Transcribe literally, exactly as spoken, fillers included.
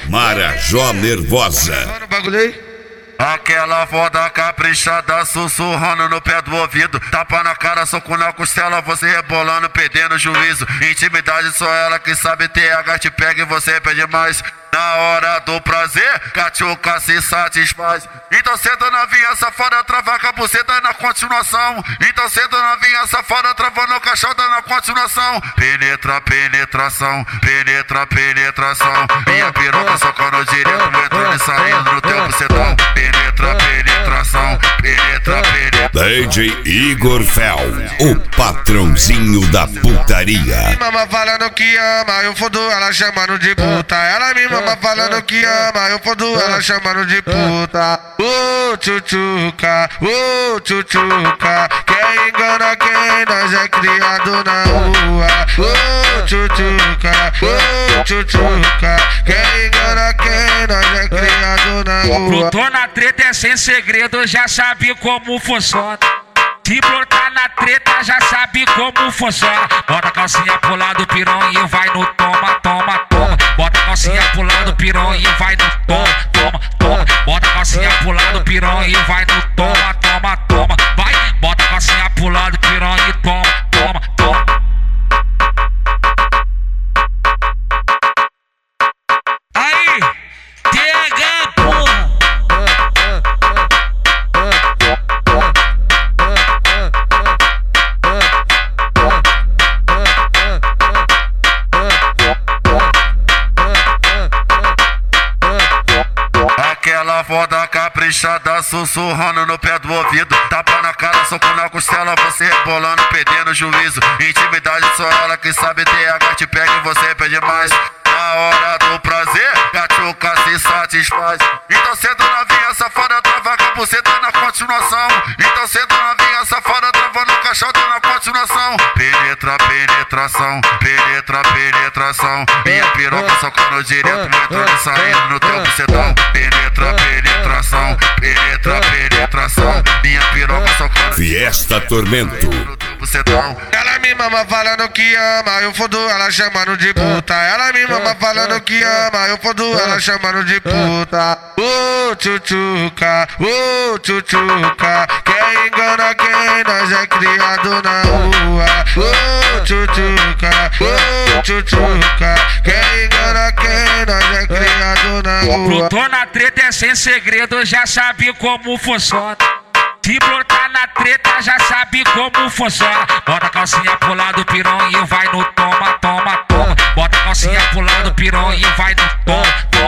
Marajó Nervosa. Aquela foda caprichada sussurrando no pé do ouvido, tapa na cara, soco na costela, você rebolando, perdendo juízo. Intimidade só ela que sabe, T H te pega e você pede mais. Na hora do prazer, cachuca se satisfaz. Então senta novinha safada, trava a buceta na continuação. Então senta novinha safada, travando caixota na continuação. Penetra, penetração, penetra, penetração. Minha piroca socando direto, entrando e saindo no teu bucetão. Penetra, penetração, penetra, penetra. D J Igor Fel, o patrãozinho da putaria. Me mama falando que ama, eu fodo ela chamando de puta. Ela me mama falando que ama, eu fodo ela chamando de puta. Ô oh, tchutchuca, ô oh, tchutchuca, quem engana quem nós é criado na rua. Ô oh, tchutchuca, ô oh, tchutchuca, quem engana quem nós é criado na rua. Tô na treta é sem segredo, já sabe como funciona. Se brotar na treta, já sabe como funciona. Bota a calcinha pro lado, piranha, vai no toma, toma, toma. Bota a calcinha pro lado, piranha, vai no toma, toma, toma. Bota a calcinha pro lado, piranha, vai no toma, toma, toma. Vai, bota a calcinha pro lado, piranha, toma, toma, toma. Aí, T H, porra. Aquela foda caprichada sussurrando no pé do ouvido, tapa na cara, soco na costela, você rebolando, perdendo juízo. Intimidade só ela que sabe, T H te pega e você pede mais. Na hora do prazer, cachuca se satisfaz. Então senta novinha safada, trava a buceta na continuação. Então senta novinha safada, travando caixota na continuação. Penetra, penetração, penetra, penetração. Minha piroca socando direto, entrando e saindo no teu bucetão. Penetra, penetração, penetra, penetração. Minha piroca socando Fiesta Tormento. Ela me mama falando que ama, eu fodo ela chamando de puta. Ela me mama falando que ama, eu fodo ela chamando de puta. Ô oh, tchutchuca, ô oh, tchutchuca, quem engana quem nós é criado na rua. Ô oh, tchutchuca, ô oh, tchutchuca, quem engana quem nós é criado na rua. Tô na treta é sem segredo, já sabe como funciona. Se brotar na treta, já sabe como funciona. Bota a calcinha pro lado, piranha, vai no toma, toma, toma. Bota a calcinha pro lado, piranha, vai no toma, toma.